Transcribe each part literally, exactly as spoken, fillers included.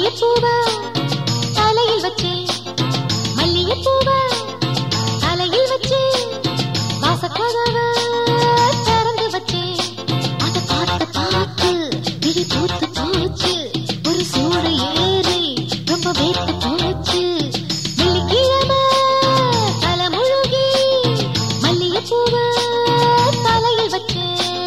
மல்லிகைப்பூவ தலையில் வச்சு மல்லிகைப்பூவ தலையில் வச்சு வாசக்கதவை திறந்து வச்சு அதை பார்த்து பார்த்து விழி பூத்து போச்சு ஒரு சூடு ஏறி ரொம்ப வேத்து போச்சு வெள்ளிக்கிழமை தலை முழுகி மல்லிகைப்பூவ தலையில் வச்சு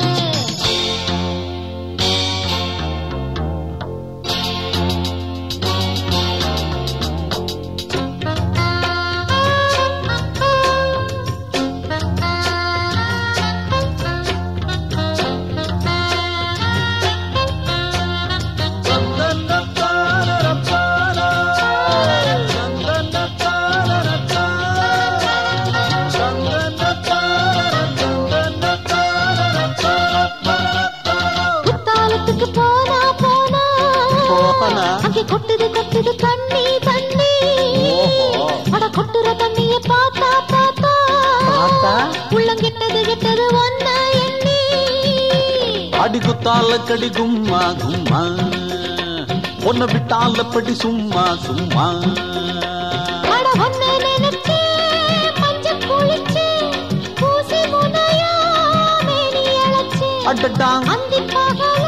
போனா போனா அங்கே கொட்டுது கொட்டுது தண்ணி தண்ணி அட கொட்டுற தண்ணியை பார்த்தா பார்த்தா உள்ளம் கெட்டது கெட்டது ஒன்ன எண்ணி அடி குத்தால கடி கும்மா கும்மா ஒன்ன விட்டால படி சும்மா சும்மா அட ஒன்ன நினைச்சு மஞ்ச குளிச்சு பூசி முனையா மேனி அழைச்சு அடடா அந்தி பகலா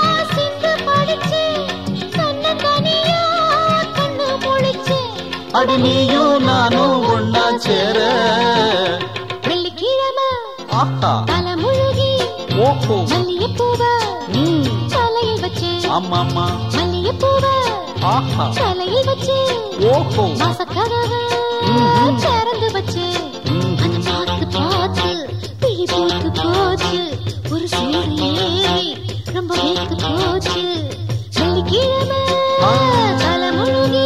அடி நீயும் நானும் ஒன்னா சேர வெள்ளிக்கிழமை தலை முழுகி ஓஹோ மல்லிகைப்பூவ தலையில் வச்சு ஆமா ஆமா மல்லிகைப்பூவ தலையில் வச்சு ஓஹோ வாசக்கதவை திறந்து வச்சு அதை பார்த்து பார்த்து விழி பூத்து போச்சு ஒரு சூடு ஏறி ரொம்ப வேத்து போச்சு வெள்ளிக்கிழமை தலை முழுகி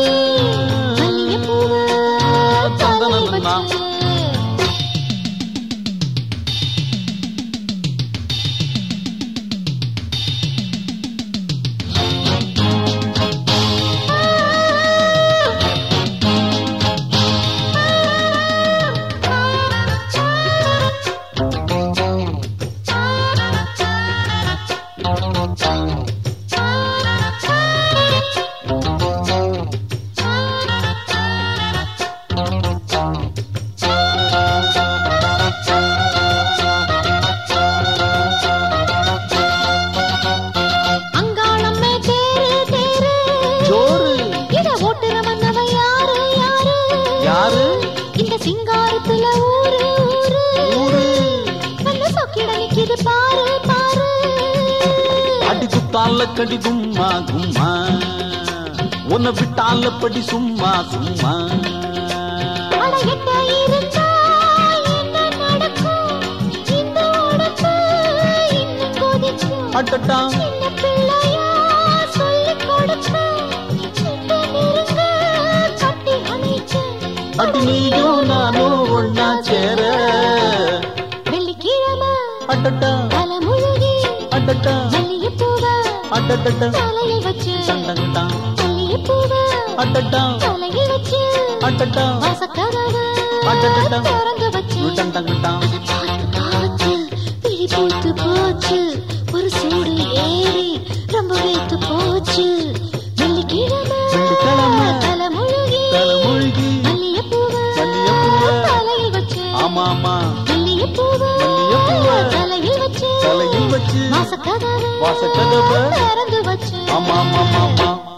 இந்த சிங்காரத்துல ஊரு ஊரு நல்ல சொக்கிட நிக்குது பாரு பாரு அடி குத்தால கடி கும்மா கும்மா உன்னை விட்டால படி சும்மா சும்மா அட எட்ட இருந்தா என்ன நடக்கும் இந்த உடம்பு இன்னும் கொதிக்கும் அடடா சின்ன பிள்ளையா சொல்லி கொடுக்கும் அடி நீயும் நானும் ஒன்னா சேர வெள்ளிக்கிழமை அடடா தலை முழுகி அடடா மல்லிகைப்பூவ அடடா தலையில் வச்சு டண்டா மல்லிகைப்பூவ அடடா தலையில் வச்சு அடடா வாசக்கதவை அடடா திறந்து வச்சு டண்டா பார்த்து பார்த்து விழி பூத்து போச்சு ஒரு சூடு ஏறி ரொம்ப வேத்து போச்சு வெள்ளிக்கிழமை தலை முழுகி தலையில் வச்சு ஆமா ஆமா மல்லிகைப்பூவ தலையில் வச்சு தலையில் வச்சு வாசக்கதவை வாசக்கதவை திறந்து வச்சு ஆமா ஆமா ஆமா